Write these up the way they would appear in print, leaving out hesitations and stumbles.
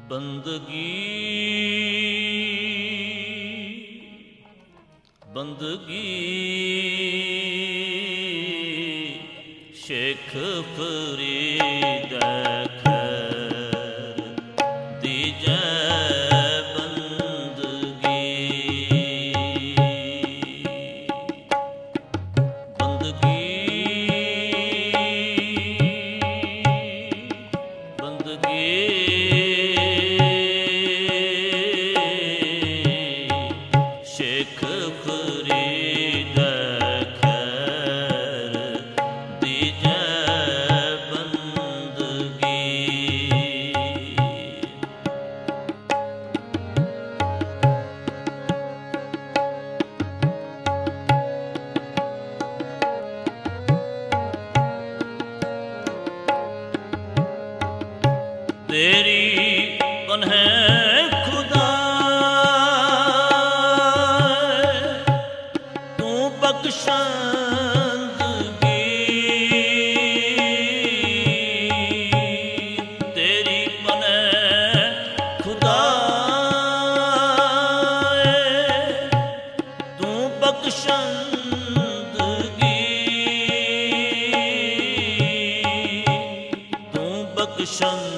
ਬੰਦਗੀ ਬੰਦਗੀ ਸ਼ੇਖ ਫਰੀਦ ਖੈਰ ਦੀਜੈ ਤੇਰੀ ਪਨਹਿ ਖੁਦਾ ਤੂੰ ਬਖਸ਼ੰਦਗੀ ਤੇਰੀ ਪਨਹਿ ਖੁਦਾ ਤੂੰ ਬਖਸ਼ੰਦਗੀ ਤੂੰ ਬਖਸ਼ੰਦ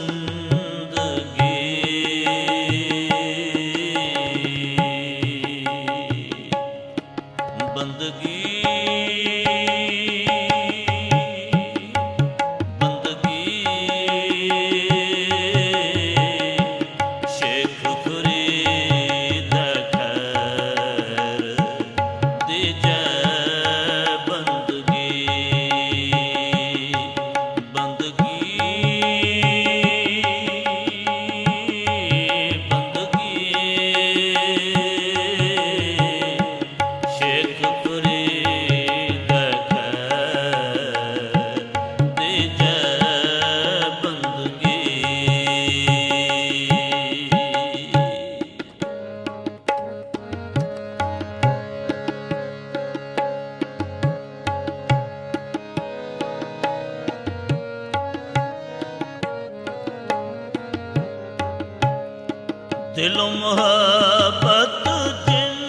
ਦਿਲੋਂ ਮੁਹੱਬਤ ਜਿਨ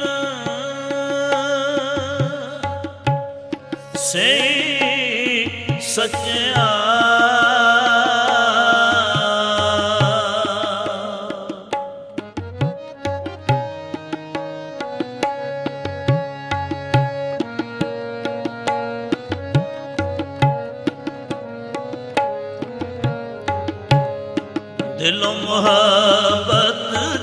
ਸੇ ਸੱਚਿਆ ਦਿਲੋਂ ਮੁਹੱਬਤ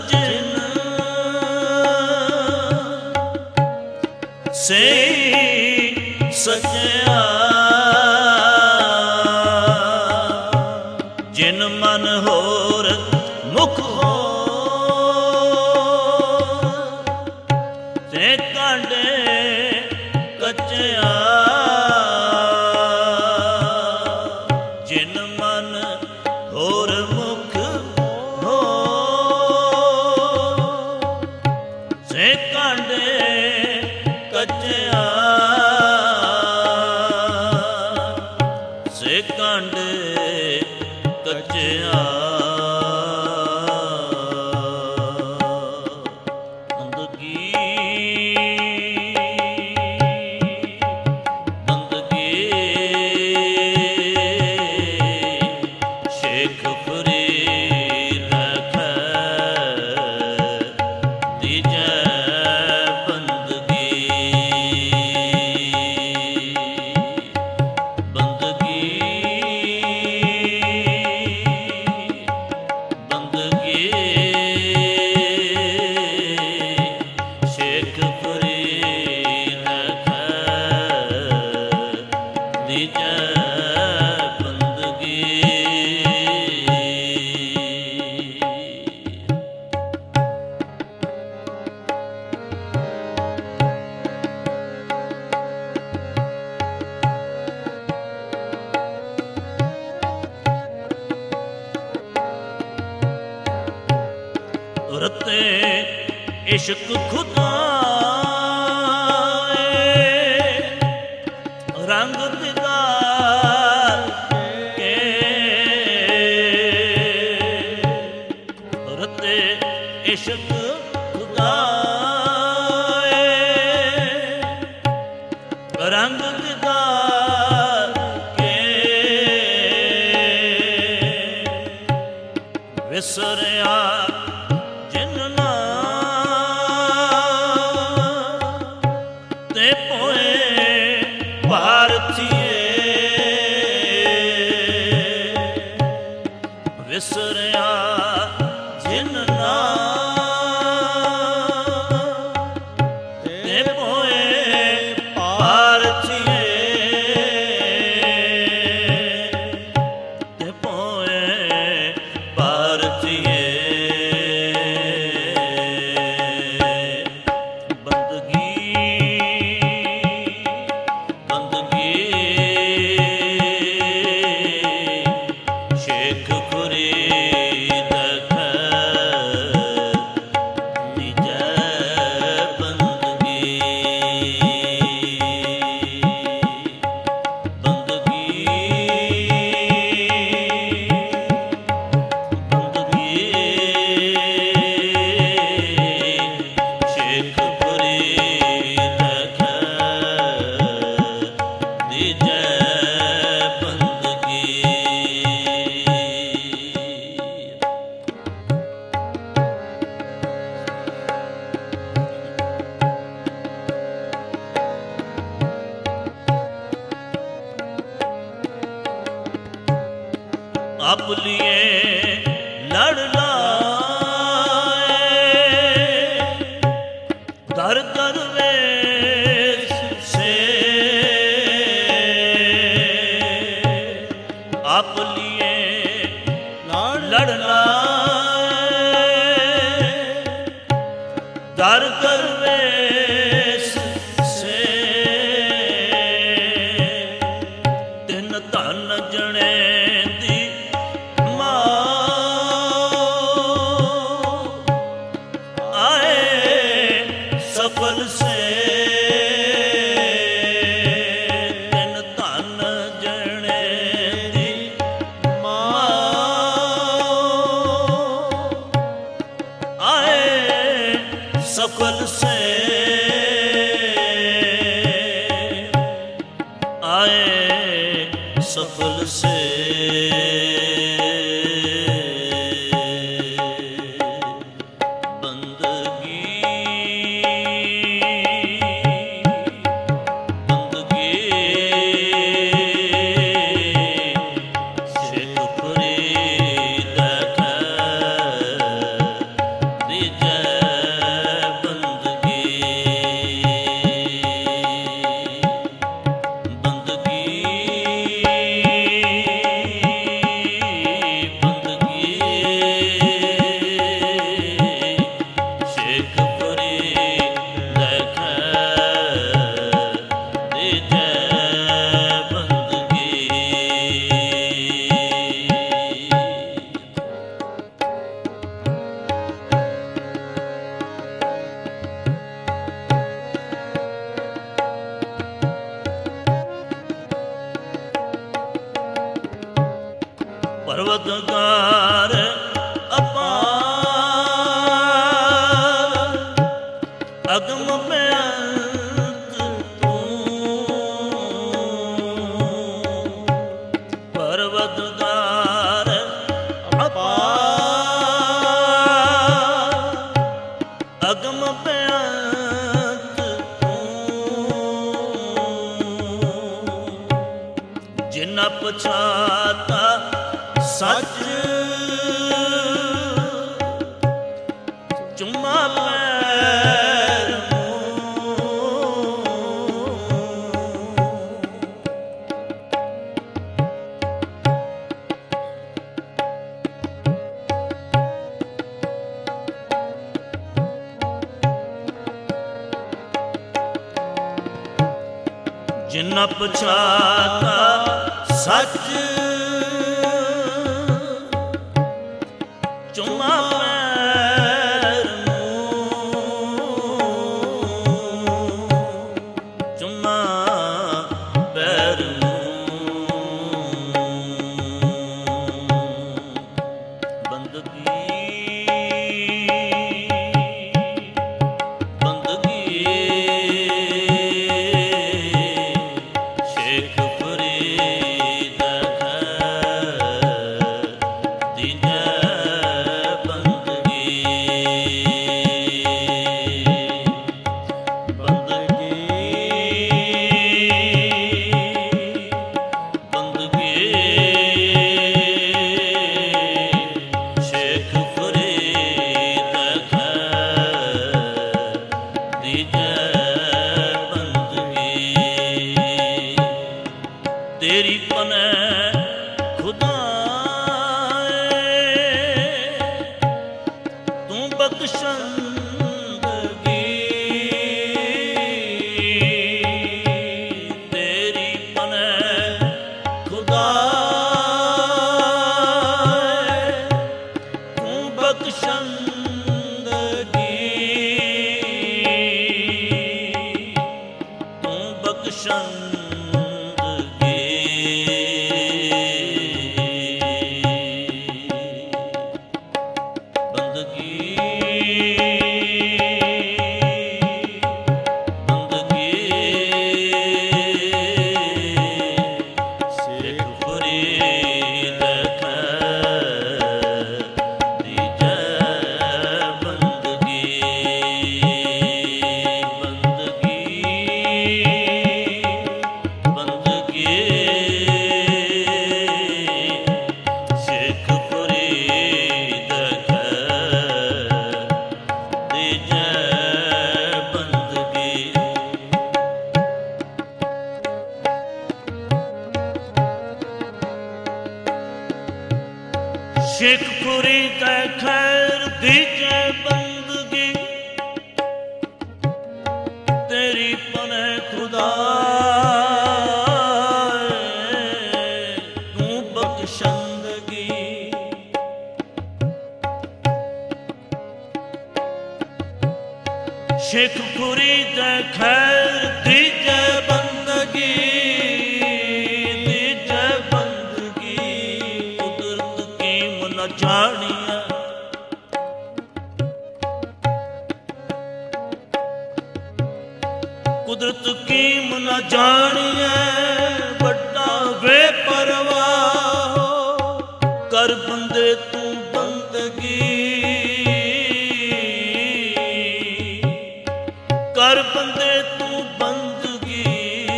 ਸੇ ਸੱਚਿਆ ਜਿਨ ਮਨ ਹੋਰ ਮੁਖ ਹੋ ਤੇ ਕਾਂਡੇ ਕੱਚਿਆ ਜਿਨ ਮਨ ਹੋਰ ਮੁਖ ਹੋ ਤੇ ਕਾਂਡੇ ਕੱਚਿਆ ਸੇ ਕਾਂਡੇ ਕੱਚਿਆ ਬੰਦਗੀ ਬੰਦਗੀ ਸ਼ੇਖ ਫਰੀਦ ਖੈਰ ਦੀਜੈ ਰਤੇ ਇਸ਼ਕ ਖੁਦਾ ਰੰਗ ਦਿਦਾਰ ਕੇ ਇਸ਼ਕ ਖੁਦਾਏ ਰੰਗ ਦਿਦਾਰ ਕੇ ਵਿਸਰਿਆ ਜਿਨ ਨਾ ਤੇ ਪੋਏ ਭਾਰਤੀਏ ਵਿਸਰਿਆ ਜਿਨ ਨਾ ਤੇ ਪੋਏ ਭਾਰਤੀਏ ਤੇ ਪੋਏ ਭਾਰਤੀਏ ਆਪ ਲਿਏ ਲੜ ਲਾਏ ਦਰ ਦਰਵੇਸ਼ ਸੇ ਆਪ ਲਿਏ ਲੜ ਲਾਏ ਦਰ ਦਰਵੇਸ਼ ਸੇ ਤਿੰਨ ਧਨ ਜਣੇ ਸਫਲ ਸੇ ਤਿਨ ਧਨ ਜਣੇ ਦੀ ਮਾਂ ਆਏ ਸਫਲ ਸੇ ਆਏ ਸਫਲ ਸੇ ਪਰਵਤਗਾਰ ਅਪਾਰ ਅਗਮ ਬੇਅੰਤ ਤੂੰ ਪਰਵਤਗਾਰ ਅਪਾਰ ਅਗਮ ਬੇਅੰਤ ਤੂੰ ਜਿਨ੍ਹਾਂ ਪਛਾਤਾ ਸੱਚ ਚੁੰਮਾ ਪੈਰ ਜਿਨ੍ਹਾਂ ਪਛਾਤਾ ਸੱਚ ਚੁੰਮਾ ਪੈਰ ਚੁੰਮਾ ਪੈਰ ਬੰਦਗੀ ਬਖਸ਼ੰਦਗੀ, ਤੂੰ ਬਖਸ਼ੰਦਗੀ, ਬੰਦਗੀ ਸ਼ੇਖਪੁਰੀ ਦਾ ਖੈਰ ਦੀਜੈ ਬੰਦਗੀ, ਤੇਰੀ ਪਨੇ ਖੁਦਾ ਤੂੰ ਬਖਸ਼ੰਦਗੀ। ਸ਼ੇਖਪੁਰੀ ਦਾ ਖੈਰ ਦੀਜੈ ਬੰਦਗੀ, ਜਾਣੀਐ ਕੁਦਰਤ ਕੀਮ ਨ ਜਾਣੀਐ, ਵੱਡਾ ਬੇਪਰਵਾਹ ਕਰ ਬੰਦੇ ਤੂੰ ਬੰਦਗੀ, ਕਰ ਬੰਦੇ ਤੂੰ ਬੰਦਗੀ।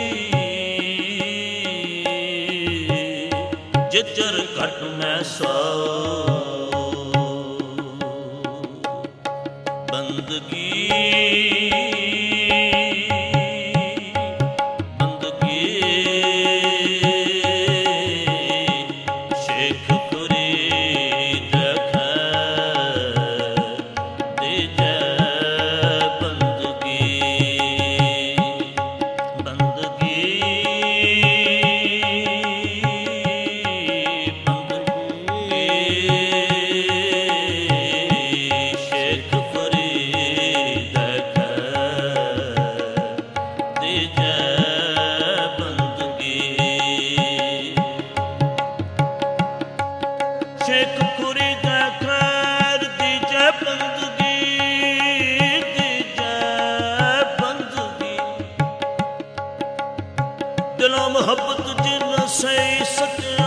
ਜਿਚਰ ਘਟ ਮੈਂ ਸੋ ਬੰਦਗੀ, ਬੰਦਗੀ। ਸ਼ੇਖਪੁਰੀ ਦਾ ਖੈਰ ਦੀਜੈ ਬੰਦਗੀ, ਬੰਦਗੀ, ਸ਼ੇਖਪੁਰੀ ਦਾ ਖੈਰ ਦੀਜੈ ਬੰਦਗੀ, ਦੀਜੈ ਬੰਦਗੀ। ਦਿਲੋਂ ਮੁਹੱਬਤ ਜਿਨ ਸਹੀ ਸਕਿਆ,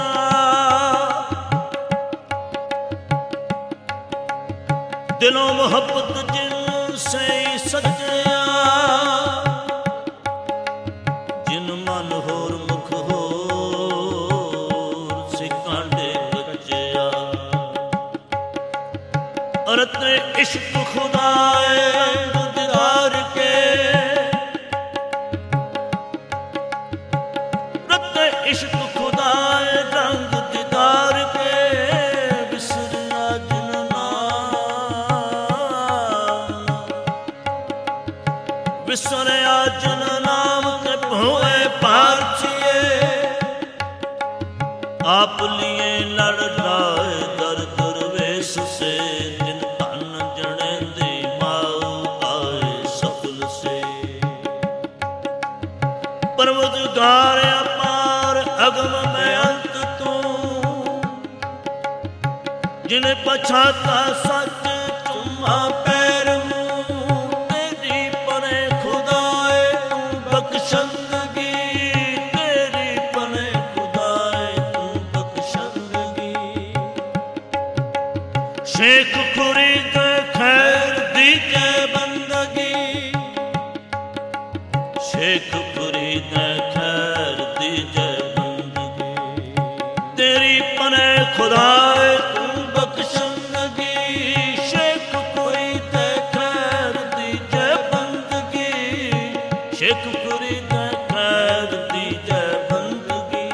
ਦਿਲੋਂ ਮੁਹੱਬਤ ਜਿਨ ਸਹੀ ਸਕਿਆ, ਜਿਨ ਮਨ ਹੋਰ ਮੁਖ ਹੋਰ ਸਿਕਾਂਡੇ ਬੱਚਿਆ। ਔਰਤ ਇਸ਼ਕ ਖੁਦਾਏ ਰੰਗ ਦਿਦਾਰ ਕੇ, ਰਤ ਇਸ਼ਕ ਖੁਦਾਏ ਰੰਗ ਦਿਦਾਰ ਕੇ, ਵਿਸਰਿਆ ਜਿਨ ਨਾਮ, ਵਿਸਰਿਆ ਜਿਨ ਨਾਮ ਤੇ ਭੋਏ ਪਾਰਚੀਏ। आप लिए लड़ लाए दर दरवेश से, जिन धन जने दे माऊ आए सफल से। परवरदिगार अपार अगम में अंत तू, जिन्हें पछाता सच तुम्हा पैर मुँह, तेरी परे खुदाए तू बख्शंदगी, तेरी परे खुदाए तू बख्शंदगी। शेखपुरी दे खैर दीजै बंदगी, शेखपुरी दे खैर दीजै बंदगी। तेरी परे खुदाए तू बख्शंदगी, शेखपुरी दे खैर दीजै बंदगी, शेखपुरी दे खैर दीजै बंदगी।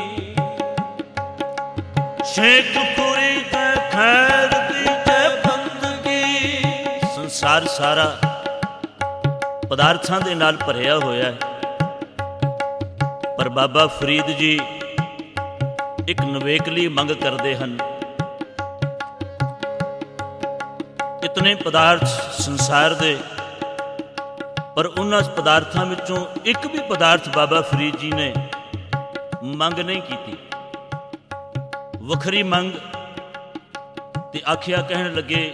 शेखपुरी दे खैर दीजै बंदगी। संसार सारा पदार्थां दे नाल भरिया होया है, पर बाबा फरीद जी एक नवेकली मंग करते हैं कितने पदार्थ संसार दे, पर उन्हां पदार्थां विचों एक भी पदार्थ बाबा फरीद जी ने मंग नहीं की। वखरी मंग ते आखिया, कहन लगे,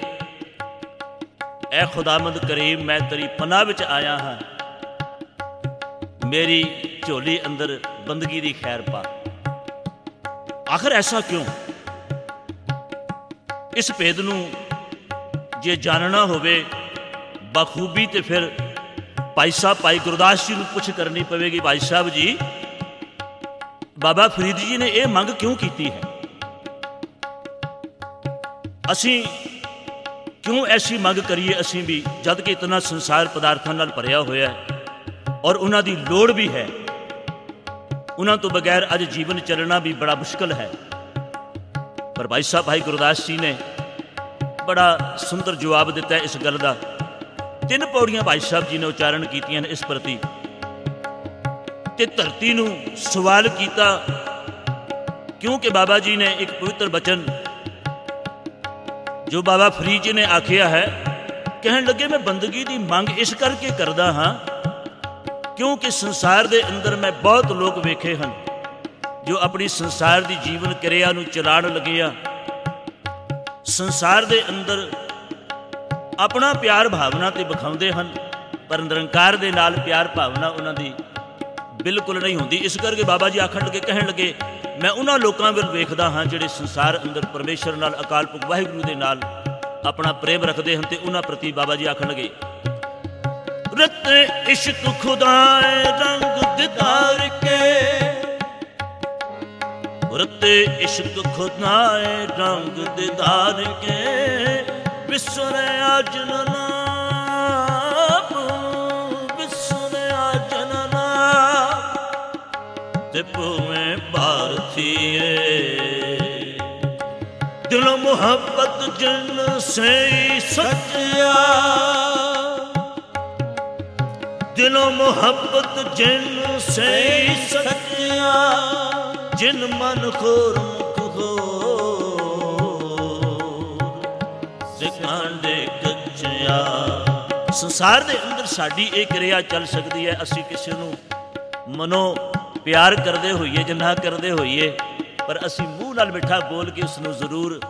ऐ खुदामंद करीम, मैं तेरी पनाह विच आया हाँ, मेरी झोली अंदर बंदगी दी खैर पा। आखिर ऐसा क्यों? इस भेद नूं जे जानना होवे बखूबी तो फिर भाई साहब भाई गुरदास जी नूं पुछ करनी पवेगी, भाई साहब जी बाबा फरीद जी ने यह मंग क्यों की है? असी क्यों ऐसी मंग करिए असी भी, जद कि इतना संसार पदार्थों नाल भरिया होया है और उन्हां दी लोड़ भी है। उन्हां तो बगैर अज जीवन चलना भी बड़ा मुश्किल है। पर भाई साहब भाई गुरदास जी ने बड़ा सुंदर जवाब दिता है इस गल का। 3 पौड़ियां भाई साहब जी ने उच्चारण कीतियां इस प्रति, ते धरती नूं सवाल किया, क्योंकि बाबा जी ने एक पवित्र बचन जो बाबा फरीद जी ने आखिया है, कहन लगे, मैं बंदगी की मंग इस करके करदा हाँ क्योंकि संसार के अंदर मैं बहुत लोग वेखे हैं जो अपनी संसार की जीवन क्रिया नूं चलाण लगे आ, संसार के अंदर अपना प्यार भावना तो विखाउंदे हैं, पर निरंकार के नाल प्यार भावना उन्होंने बिल्कुल नहीं होंदी। इस करके बाबा जी आखण लगे, कहन लगे, मैं उन्होंने लोगों विल वेखदा हाँ जिहड़े संसार अंदर परमेश्वर नाल अकाल पुरख वाहिगुरू दे नाल अपना प्रेम रखते हैं, तो उन्होंने प्रति बाबा जी आखण लगे, रते इश्क खुदाए रंग दीदार के, रते इश्क खुदाए रंग दीदार के, विसरया जनना विसरया जनना, ते भूमें भारतीय दिलों मोहब्बत जिन से सच्चा, दिलों मोहब्बत जिन से सच्चा, जिन मन खोर मुख सिखांदे कच्चिया। संसार दे अंदर साडी एक क्रिया चल सकती है, असी किसी नूं मनो प्यार करते होइए ਜਾਂ ना करते होइए, पर असी मूँह नाल मिठा बोल के उसनूं जरूर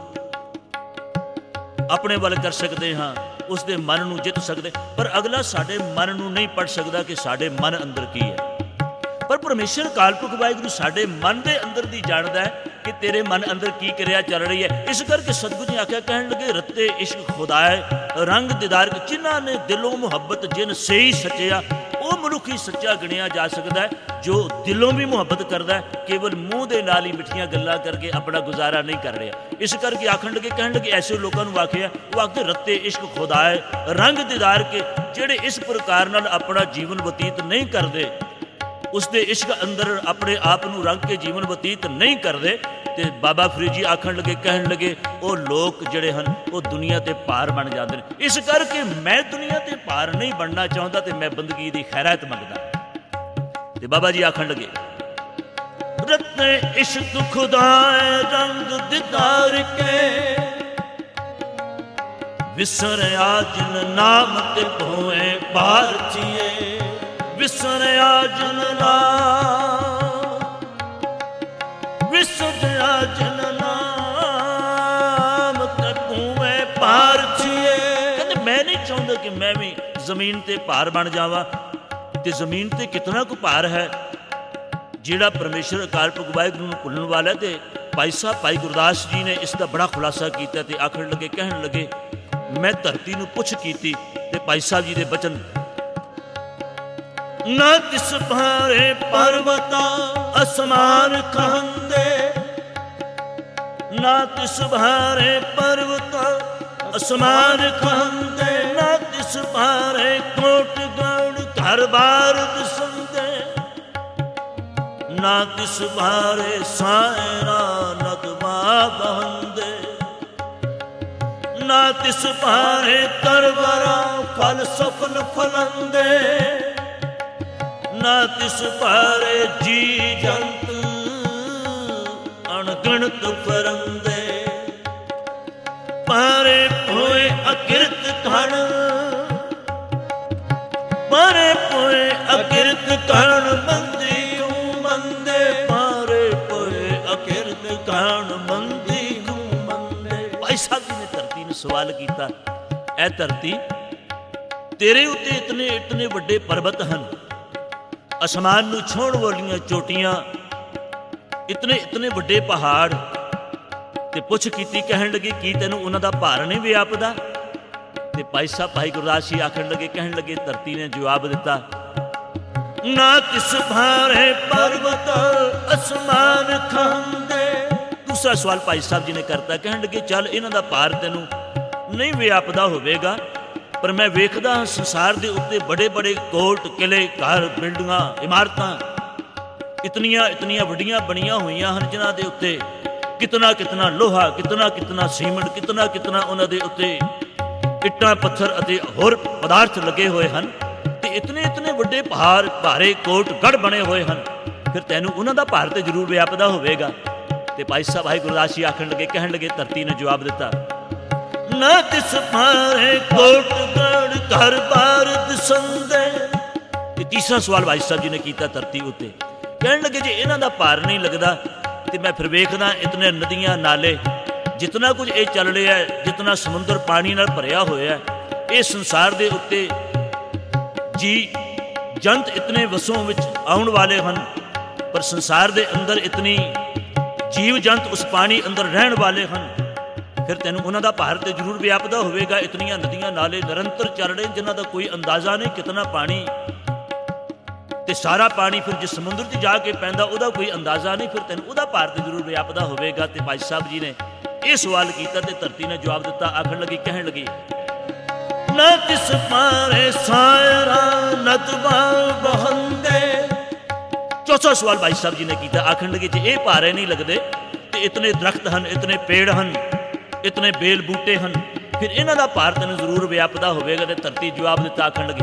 अपने वाल कर सकते हाँ, उसके मन नूं जित सकते, पर अगला साडे मन नूं नहीं पढ़ सकता कि साडे मन अंदर की है। पर परमेश्वर अकाल पुरख वाहिगुरू साडे मन के अंदर दी जानदा है कि तेरे मन अंदर की क्रिया चल रही है। इस करके सतगुरु ने आख्या, कहन लगे, रत्ते इश्क खुदाए रंग दीदार, जिन्हां ने दिलों मुहब्बत जिन से ही सच्चिया, वो मनुख ही सच्चा गिणिया जा सकता है जो दिलों भी मुहब्बत करता है, केवल मूँह के नाल ही मिठियां गल्लां करके अपना गुजारा नहीं कर रहा। इस करके आखण लगे, कहन लगे, ऐसे लोगों को आख्या, वो आखते रत्ते इश्क खुदाए रंग दीदार के, जेड़े इस प्रकार नाल अपना जीवन बतीत नहीं करते, उसके इश्क अंदर अपने आप को रंग के जीवन बतीत नहीं करते, तो बाबा फरीद जी आखण लगे, कहन लगे, वो लोग जड़े हैं वो दुनिया ते पार बन जाते हैं। इस करके मैं दुनिया ते पार नहीं बनना चाहता, तो मैं बंदगी की खैरात मंगदा। तो बाबा जी आखण लगे, रत्ते इश्क खुदाए रंग दीदार के, विसरया जिन नाम ते भोए भारतीय, विसरया जिन नाम, विसरया जिन नाम ते भोए भारतीय। कहते मैं नहीं चाहता कि मैं भी जमीन ते भार बन जावा, ते जमीन ते कितना को भार है जिहड़ा परमेश्वर अकाल पुरख वाहिगुरू नूं भुल्लण वाला है। ते भाई साहब भाई गुरदास जी ने इसका बड़ा खुलासा किया, ते आखण लगे, कहन लगे, मैं धरती नूं पुछ कीती, ते भाई साहब जी दे बचन, ना तिस भारे पर्वता असमान कहंदे, ना तिस भारे पर्वता असमान कहंदे, ना तिस भारे कोट गौड़ घर बार दिसंदे, ना तिस भारे सायरा नदमा बहंदे, ना तिस भारे तरवरा फल सफल फलंदे, ना तिस भारे जी जंत अणगिणत फरंदे, पारे होए अकिरत ਧਰਤੀ ਨੂੰ ਸਵਾਲ ਕੀਤਾ, ਐ ਧਰਤੀ, ਤੇਰੇ ਉੱਤੇ ਇਤਨੇ ਇਤਨੇ ਵੱਡੇ ਪਰਬਤ ਹਨ, ਅਸਮਾਨ ਨੂੰ ਛੂਹਣ ਵਾਲੀਆਂ ਚੋਟੀਆਂ, ਇਤਨੇ ਇਤਨੇ ਵੱਡੇ ਪਹਾੜ। ਤੇ ਪੁੱਛ ਕੀਤੀ, ਕਹਿਣ ਲੱਗੇ ਕੀ ਤੈਨੂੰ ਉਹਨਾਂ ਦਾ ਭਾਰ ਨਹੀਂ ਵਿਆਪਦਾ? ਤੇ ਭਾਈ ਸਾਹਿਬ ਭਾਈ ਗੁਰਦਾਸ ਜੀ ਆਖਣ ਲੱਗੇ, ਕਹਿਣ ਲੱਗੇ, ਧਰਤੀ ਨੇ ਜਵਾਬ ਦਿੱਤਾ, ਨਾ ਕਿਸ ਭਾਰੇ ਪਰਬਤ ਅਸਮਾਨ ਖਾਂਦੇ। ਦੂਸਰਾ ਸਵਾਲ ਭਾਈ ਸਾਹਿਬ ਜੀ ਨੇ ਕਰਤਾ, ਕਹਿਣ ਲੱਗੇ, ਚੱਲ ਇਹਨਾਂ ਦਾ ਭਾਰ ਤੈਨੂੰ ਨਹੀਂ ਵਿਆਪਦਾ ਹੋਵੇਗਾ, ਪਰ ਮੈਂ ਵੇਖਦਾ ਹਾਂ ਸੰਸਾਰ ਦੇ ਉੱਤੇ ਬੜੇ ਬੜੇ ਕੋਟ, ਕਿਲੇ, ਘਰ, ਬਿਲਡਿੰਗਾਂ, ਇਮਾਰਤਾਂ ਇਤਨੀਆਂ ਇਤਨੀਆਂ ਵੱਡੀਆਂ ਬਣੀਆਂ ਹੋਈਆਂ ਹਨ, ਜਿਨ੍ਹਾਂ ਦੇ ਉੱਤੇ ਕਿਤਨਾ ਕਿਤਨਾ ਲੋਹਾ, ਕਿਤਨਾ ਕਿਤਨਾ ਸੀਮੈਂਟ, ਕਿਤਨਾ ਕਿਤਨਾ ਉਹਨਾਂ ਦੇ ਉੱਤੇ ਇੱਟਾਂ, ਪੱਥਰ ਅਤੇ ਹੋਰ ਪਦਾਰਥ ਲੱਗੇ ਹੋਏ ਹਨ, ਤੇ ਇਤਨੇ ਇਤਨੇ ਵੱਡੇ ਪਹਾੜ, ਭਾਰੇ ਕੋਟ, ਗੜ ਬਣੇ ਹੋਏ ਹਨ, ਫਿਰ ਤੈਨੂੰ ਉਹਨਾਂ ਦਾ ਭਾਰ ਤੇ ਜ਼ਰੂਰ ਵਿਆਪਦਾ ਹੋਵੇਗਾ। ਤੇ ਭਾਈ ਸਾਹਿਬ ਭਾਈ ਗੁਰਦਾਸ ਜੀ ਆਖਣ ਲੱਗੇ, ਕਹਿਣ ਲੱਗੇ, ਧਰਤੀ ਨੇ ਜਵਾਬ ਦਿੱਤਾ, ਨਾ ਤਿਸ ਭਾਰੇ ਕੋਟ, ਗੜ, ਘਰ ਬਾਰ ਦਿਸੰਦੇ। ਤੇ ਤੀਸਰਾ ਸਵਾਲ ਭਾਈ ਸਾਹਿਬ ਜੀ ਨੇ ਕੀਤਾ ਧਰਤੀ ਉੱਤੇ, ਕਹਿਣ ਲੱਗੇ, ਜੇ ਇਹਨਾਂ ਦਾ ਭਾਰ ਨਹੀਂ ਲੱਗਦਾ ਤੇ ਮੈਂ ਫਿਰ ਵੇਖਦਾ ਇਤਨੇ ਨਦੀਆਂ, ਨਾਲੇ, ਜਿਤਨਾ ਕੁਝ ਇਹ ਚੱਲ ਰਿਹਾ ਹੈ, ਜਿਤਨਾ ਸਮੁੰਦਰ ਪਾਣੀ ਨਾਲ ਭਰਿਆ ਹੋਇਆ ਹੈ, ਇਹ ਸੰਸਾਰ ਦੇ ਉੱਤੇ ਜੀ ਜੰਤ ਇਤਨੇ ਵਸੋਂ ਵਿੱਚ ਆਉਣ ਵਾਲੇ ਹਨ, ਪਰ ਸੰਸਾਰ ਦੇ ਅੰਦਰ ਇਤਨੀ ਜੀਵ ਜੰਤ ਉਸ ਪਾਣੀ ਅੰਦਰ ਰਹਿਣ ਵਾਲੇ ਹਨ, ਫਿਰ ਤੈਨੂੰ ਉਹਨਾਂ ਦਾ ਭਾਰ ਤੇ ਜ਼ਰੂਰ ਵਿਆਪਦਾ ਹੋਵੇਗਾ। ਇਤਨੀਆਂ ਨਦੀਆਂ, ਨਾਲੇ ਨਿਰੰਤਰ ਚੱਲ ਰਹੇ, ਜਿਨ੍ਹਾਂ ਦਾ ਕੋਈ ਅੰਦਾਜ਼ਾ ਨਹੀਂ ਕਿਤਨਾ ਪਾਣੀ, ਤੇ ਸਾਰਾ ਪਾਣੀ ਫਿਰ ਜਿਸ ਸਮੁੰਦਰ 'ਚ ਜਾ ਕੇ ਪੈਂਦਾ ਉਹਦਾ ਕੋਈ ਅੰਦਾਜ਼ਾ ਨਹੀਂ, ਫਿਰ ਤੈਨੂੰ ਉਹਦਾ ਭਾਰ ਤੇ ਜ਼ਰੂਰ ਵਿਆਪਦਾ ਹੋਵੇਗਾ। ਤੇ ਭਾਈ ਸਾਹਿਬ ਜੀ ਨੇ ਇਹ ਸਵਾਲ ਕੀਤਾ ਤੇ ਧਰਤੀ ਨੇ ਜਵਾਬ ਦਿੱਤਾ, ਆਖਣ ਲੱਗੀ, ਕਹਿਣ ਲੱਗੀ, ਨਾ ਤਿਸ ਭਾਰੇ ਸਾਇਰਾ ਨਦਵਾ ਬਹੰਦੇ। ਚੌਥਾ ਸਵਾਲ ਭਾਈ ਸਾਹਿਬ ਜੀ ਨੇ ਕੀਤਾ, ਆਖਣ ਲੱਗੇ, ਜੇ ਇਹ ਭਾਰੇ ਨਹੀਂ ਲੱਗਦੇ ਤੇ ਇਤਨੇ ਦਰਖਤ ਹਨ, ਇਤਨੇ ਪੇੜ ਹਨ, ਇਤਨੇ ਬੇਲ ਬੂਟੇ ਹਨ, ਫਿਰ ਇਹਨਾਂ ਦਾ ਭਾਰ ਤੈਨੂੰ ਜ਼ਰੂਰ ਵਿਆਪਦਾ ਹੋਵੇਗਾ। ਤੇ ਧਰਤੀ ਜਵਾਬ ਦਿੱਤਾ, ਆਖਣ ਲੱਗੀ,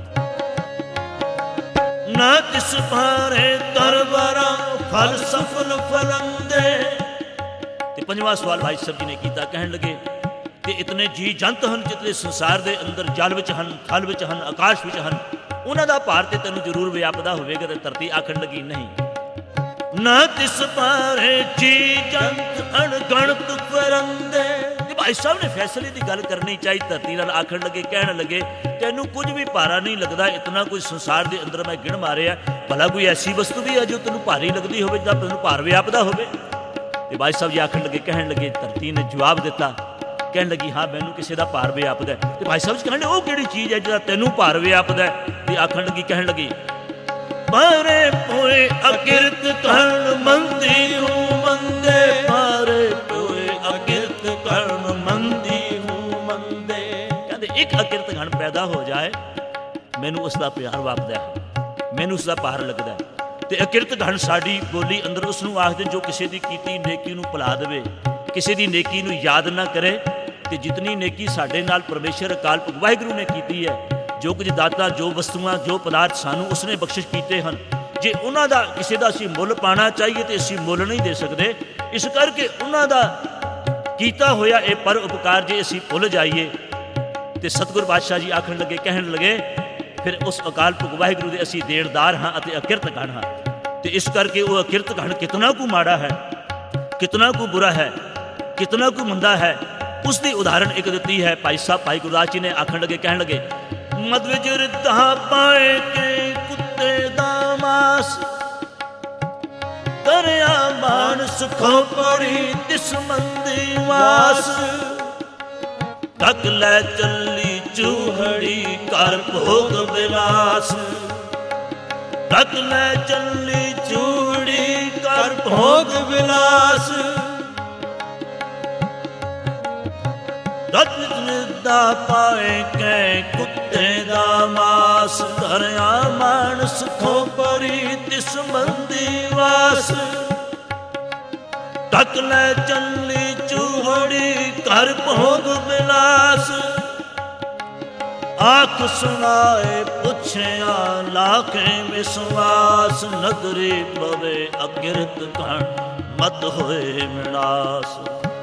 ਨਾ ਤਿਸ ਭਾਰੇ ਤਰਵਰਾ ਫਲ ਸਫਲ ਫਲੰਦੇ। ਤੇ ਪੰਜਵਾਂ ਸਵਾਲ ਭਾਈ ਸਾਹਿਬ ਜੀ ਨੇ ਕੀਤਾ, ਕਹਿਣ ਲੱਗੇ, ਤੇ ਇਤਨੇ ਜੀ ਜੰਤ ਹਨ, ਜਿਤਨੇ ਸੰਸਾਰ ਦੇ ਅੰਦਰ ਜਲ ਵਿੱਚ ਹਨ, ਥਲ ਵਿੱਚ ਹਨ, ਆਕਾਸ਼ ਵਿੱਚ ਹਨ, ਉਹਨਾਂ ਦਾ ਭਾਰ ਤੇ ਤੈਨੂੰ ਜ਼ਰੂਰ ਵਿਆਪਦਾ ਹੋਵੇਗਾ। ਤੇ ਧਰਤੀ ਆਖਣ ਲੱਗੀ, ਨਹੀਂ, ਨਾ ਤਿਸ ਭਾਰੇ ਜੀ ਜੰਤ ਅਣਗਣਤ ਫਰੰਦੇ। ਤੇ ਭਾਈ ਸਾਹਿਬ ਨੇ ਫੈਸਲੇ ਦੀ ਗੱਲ ਕਰਨੀ ਚਾਹੀ ਧਰਤੀ ਨਾਲ, ਆਖਣ ਲੱਗੇ, ਕਹਿਣ ਲੱਗੇ, ਤੈਨੂੰ ਕੁਝ ਵੀ ਭਾਰਾ ਨਹੀਂ ਲੱਗਦਾ, ਇਤਨਾ ਕੁਝ ਸੰਸਾਰ ਦੇ ਅੰਦਰ ਮੈਂ ਗਿਣ ਮਾਰਿਆ, ਭਲਾ ਕੋਈ ਐਸੀ ਵਸਤੂ ਵੀ ਹੈ ਜੋ ਤੈਨੂੰ ਭਾਰੀ ਲੱਗਦੀ ਹੋਵੇ, ਜਾਂ ਤੈਨੂੰ ਭਾਰ ਵਿਆਪਦਾ ਹੋਵੇ? ਤੇ ਭਾਈ ਸਾਹਿਬ ਜੀ ਆਖਣ ਲੱਗੇ, ਕਹਿਣ ਲੱਗੇ, ਧਰਤੀ ਨੇ ਜਵਾਬ ਦਿੱਤਾ, ਕਹਿਣ ਲੱਗੀ, ਹਾਂ ਮੈਨੂੰ ਕਿਸੇ ਦਾ ਭਾਰ ਵਿਆਪਦਾ। ਤੇ ਭਾਈ ਸਾਹਿਬ ਜੀ ਕਹਿਣ ਲੱਗੇ, ਉਹ ਕਿਹੜੀ ਚੀਜ਼ ਹੈ ਜਿਹੜਾ ਤੈਨੂੰ ਭਾਰ ਵਿਆਪਦਾ? ਤੇ ਆਖਣ ਲੱਗੀ, ਕਹਿਣ ਲੱਗੀ, ਮਾਰੇ ਪੋਏ ਅਕਿਰਤ ਕਰਨ ਮੰਦੀ ਹੂੰ ਮੰਦੇ, ਮਾਰੇ ਪੋਏ ਅਕਿਰਤ ਕਰਨ ਮੰਦੀ ਹੂੰ ਮੰਦੇ। ਕਹਿੰਦੇ ਇੱਕ ਅਕਿਰਤ ਘਣ ਪੈਦਾ ਹੋ ਜਾਏ, ਮੈਨੂੰ ਉਸ ਦਾ ਪਿਆਰ ਵਾਪਦਾ ਹੈ, ਮੈਨੂੰ ਉਸ ਦਾ ਭਾਰ ਲੱਗਦਾ ਹੈ। ਤੇ ਅਕਿਰਤ ਘਣ ਸਾਡੀ ਬੋਲੀ ਅੰਦਰ ਉਸ ਨੂੰ ਆਖਦੇ ਜੋ ਕਿਸੇ ਦੀ ਕੀਤੀ ਨੇਕੀ ਨੂੰ ਭੁਲਾ ਦੇਵੇ, ਕਿਸੇ ਦੀ ਨੇਕੀ ਨੂੰ ਯਾਦ ਨਾ ਕਰੇ। ਤੇ ਜਿਤਨੀ ਨੇਕੀ ਸਾਡੇ ਨਾਲ ਪਰਮੇਸ਼ਰ ਅਕਾਲ ਪੁਰਖ ਵਾਹਿਗੁਰੂ ਨੇ ਕੀਤੀ ਹੈ, ਜੋ ਕੁਝ ਦਾਤਾ, ਜੋ ਵਸਤੂਆਂ, ਜੋ ਪਦਾਰਥ ਸਾਨੂੰ ਉਸਨੇ ਬਖਸ਼ਿਸ਼ ਕੀਤੇ ਹਨ, ਜੇ ਉਹਨਾਂ ਦਾ ਕਿਸੇ ਦਾ ਅਸੀਂ ਮੁੱਲ ਪਾਣਾ ਚਾਹੀਏ ਤੇ ਅਸੀਂ ਮੁੱਲ ਨਹੀਂ ਦੇ ਸਕਦੇ। ਇਸ ਕਰਕੇ ਉਹਨਾਂ ਦਾ ਕੀਤਾ ਹੋਇਆ ਇਹ ਪਰ ਉਪਕਾਰ ਜੇ ਅਸੀਂ ਭੁੱਲ ਜਾਈਏ, ਤੇ ਸਤਿਗੁਰ ਪਾਤਸ਼ਾਹ ਜੀ ਆਖਣ ਲੱਗੇ, ਕਹਿਣ ਲੱਗੇ, ਫਿਰ ਉਸ ਅਕਾਲ ਪੁਰਖ ਵਾਹਿਗੁਰੂ ਦੇ ਅਸੀਂ ਦੇਣਦਾਰ ਹਾਂ ਅਤੇ ਅਕਿਰਤ ਘਣ ਹਾਂ। ਤੇ ਇਸ ਕਰਕੇ ਉਹ ਅਕਿਰਤ ਘਣ ਕਿਤਨਾ ਕੁ ਮਾੜਾ ਹੈ, ਕਿਤਨਾ ਕੁ ਬੁਰਾ ਹੈ, ਕਿਤਨਾ ਕੁ ਮੰਦਾ ਹੈ, ਉਸ ਦੀ ਉਦਾਹਰਨ ਇੱਕ ਦਿੱਤੀ ਹੈ ਭਾਈ ਸਾਹਿਬ ਭਾਈ ਗੁਰਦਾਸ ਜੀ ਨੇ। ਆਖਣ ਲੱਗੇ, ਕਹਿਣ ਲੱਗੇ, ਮਦ ਵਿੱਚ ਰਿੱਧਾ ਪਾਏ ਕੇ ਕੁੱਤੇ ਦਾ ਮਾਸ, ਕਰਿਆ ਮਾਨ ਸੁਖੋਂ ਪੜੀ ਤਿਸ ਮੰਦੀ ਵਾਸ। ਢਕ ਲੈ ਚੱਲੀ ਚੂਹੜੀ ਕਰ ਭੋਗ ਵਿਲਾਸ, ਢਕ ਲੈ ਚੱਲੀ ਚੂਹੜੀ ਕਰ ਭੋਗ ਵਿਲਾਸ। ਰਤ ਨਿਦਾ ਪਾਏ ਕੈ ਕੁੱਤੇ ਦਾ ਮਾਸ, ਧਰਿਆ ਮਾਨ ਸੁਖੋਂ ਪਰੀ ਤਿਸ ਮੰਦੀ ਵਾਸ। ਢਕ ਲੈ ਚੱਲੀ ਚੂਹੜੀ ਕਰ ਭੋਗ ਵਿਲਾਸ। ਆਖ ਸੁਣਾਏ ਪੁੱਛਿਆ ਲਾਖੇ ਵਿਸ਼ਵਾਸ, ਨਦਰੀ ਪਵੇ ਅਕਿਰਤ ਘਣ ਮਤ ਹੋਏ ਵਿਨਾਸ਼।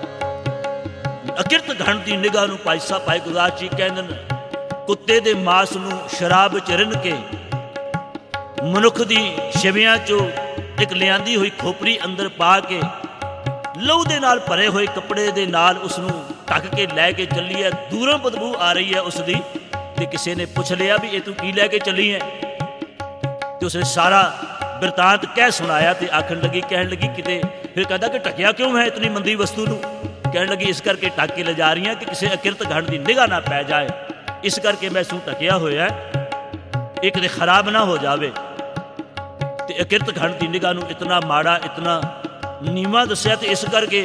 ਅਕਿਰਤ ਘਣ ਦੀ ਨਿਗਾਹ ਨੂੰ ਭਾਈ ਸਾਹਿਬ ਭਾਈ ਗੁਰਦਾਸ ਜੀ ਕਹਿੰਦੇ ਨੇ, ਕੁੱਤੇ ਦੇ ਮਾਸ ਨੂੰ ਸ਼ਰਾਬ ਚ ਰਿੰਨ ਕੇ ਮਨੁੱਖ ਦੀ ਛਿਵਿਆਂ ਚੋਂ ਇੱਕ ਲਿਆਂਦੀ ਹੋਈ ਖੋਪਰੀ ਅੰਦਰ ਪਾ ਕੇ ਲਹੂ ਦੇ ਨਾਲ ਭਰੇ ਹੋਏ ਕੱਪੜੇ ਦੇ ਨਾਲ ਉਸ ਨੂੰ ਢੱਕ ਕੇ ਲੈ ਕੇ ਚੱਲੀ ਹੈ, ਦੂਰੋਂ ਬਦਬੂ ਆ ਰਹੀ ਹੈ ਉਸ ਦੀ। ਤੇ ਕਿਸੇ ਨੇ ਪੁੱਛ ਲਿਆ ਵੀ ਇਹ ਤੂੰ ਕੀ ਲੈ ਕੇ ਚੱਲੀ ਹੈ? ਤੇ ਉਸਨੇ ਸਾਰਾ ਬਿਰਤਾਂਤ ਕਹਿ ਸੁਣਾਇਆ ਤੇ ਆਖਣ ਲੱਗੀ, ਕਹਿਣ ਲੱਗੀ ਕਿਤੇ, ਫਿਰ ਕਹਿੰਦਾ ਕਿ ਢੱਕਿਆ ਕਿਉਂ ਹੈ ਇਤਨੀ ਮੰਦੀ ਵਸਤੂ ਨੂੰ? ਕਹਿਣ ਲੱਗੀ ਇਸ ਕਰਕੇ ਢੱਕ ਕੇ ਲਿਜਾ ਰਹੀ ਹਾਂ ਕਿ ਕਿਸੇ ਅਕਿਰਤ ਘਣ ਦੀ ਨਿਗਾਹ ਨਾ ਪੈ ਜਾਏ, ਇਸ ਕਰਕੇ ਮੈਂ ਇਸਨੂੰ ਢੱਕਿਆ ਹੋਇਆ, ਇਹ ਕਿਤੇ ਖਰਾਬ ਨਾ ਹੋ ਜਾਵੇ। ਤੇ ਅਕਿਰਤ ਘਣ ਦੀ ਨਿਗਾਹ ਨੂੰ ਇਤਨਾ ਮਾੜਾ, ਇਤਨਾ ਨੀਵਾਂ ਦੱਸਿਆ। ਤੇ ਇਸ ਕਰਕੇ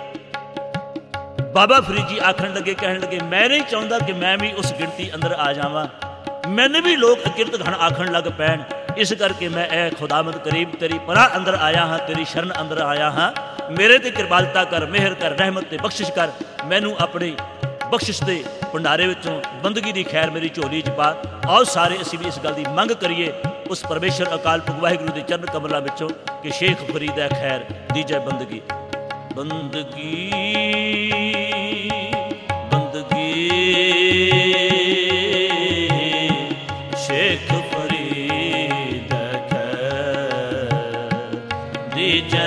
ਬਾਬਾ ਫਰੀਦ ਜੀ ਆਖਣ ਲੱਗੇ, ਕਹਿਣ ਲੱਗੇ ਮੈਂ ਨਹੀਂ ਚਾਹੁੰਦਾ ਕਿ ਮੈਂ ਵੀ ਉਸ ਗਿਣਤੀ ਅੰਦਰ ਆ ਜਾਵਾਂ, ਮੈਨੂੰ ਵੀ ਲੋਕ ਅਕਿਰਤ ਘਣ ਆਖਣ ਲੱਗ ਪੈਣ, ਇਸ ਕਰਕੇ ਮੈਂ ਇਹ ਖੁਦਾਵੰਦ ਕਰੀਮ ਤੇਰੀ ਪਨਾਹ ਅੰਦਰ ਆਇਆ ਹਾਂ, ਤੇਰੀ ਸ਼ਰਨ ਅੰਦਰ ਆਇਆ ਹਾਂ। ਮੇਰੇ ਤੇ ਕਿਰਪਾਲਤਾ ਕਰ, ਮਿਹਰ ਕਰ, ਰਹਿਮਤ ਤੇ ਬਖਸ਼ਿਸ਼ ਕਰ, ਮੈਨੂੰ ਆਪਣੀ ਬਖਸ਼ਿਸ਼ ਦੇ ਭੰਡਾਰੇ ਵਿੱਚੋਂ ਬੰਦਗੀ ਦੀ ਖੈਰ ਮੇਰੀ ਝੋਲੀ 'ਚ ਪਾ। ਆਓ ਸਾਰੇ ਅਸੀਂ ਵੀ ਇਸ ਗੱਲ ਦੀ ਮੰਗ ਕਰੀਏ ਉਸ ਪਰਮੇਸ਼ਰ ਅਕਾਲ ਪੁਰਖ ਵਾਹਿਗੁਰੂ ਦੇ ਚਰਨ ਕਮਲਾਂ ਵਿੱਚੋਂ ਕਿ ਸ਼ੇਖ ਫਰੀਦ ਹੈ ਖੈਰ ਦੀਜੈ ਬੰਦਗੀ। ਬੰਦਗੀ ਬੰਦਗੀ ਸ਼ੇਖ ਫਰੀਦ ਹੈ ਖੈਰ ਦੀਜੈ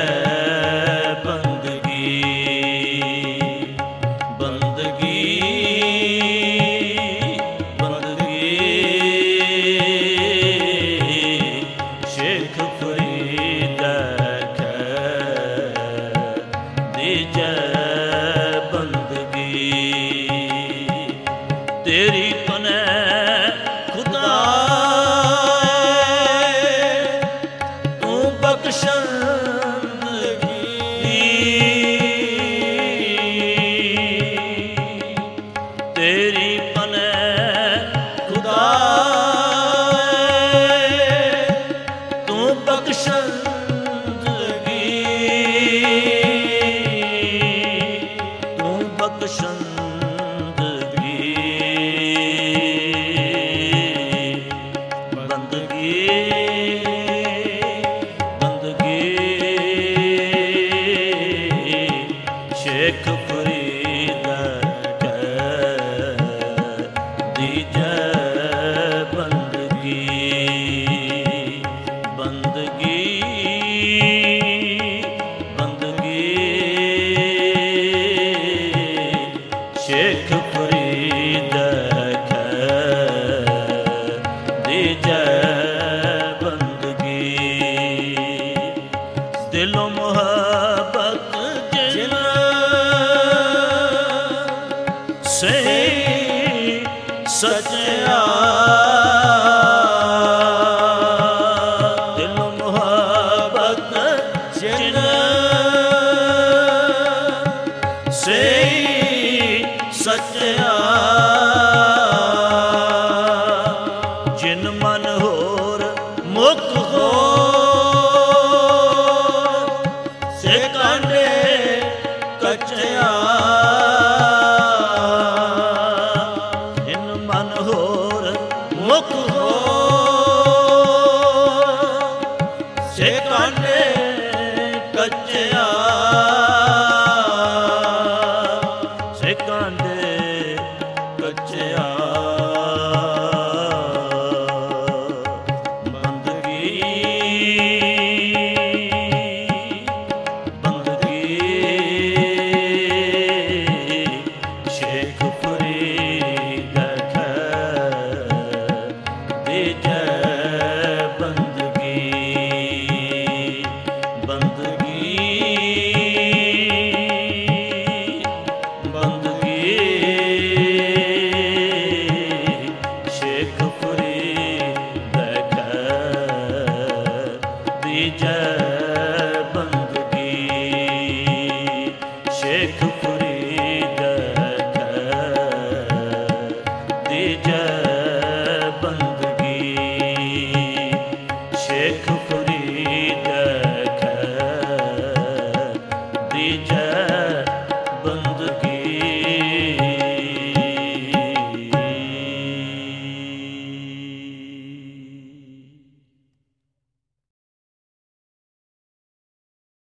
Shekh Fareed Khair Dij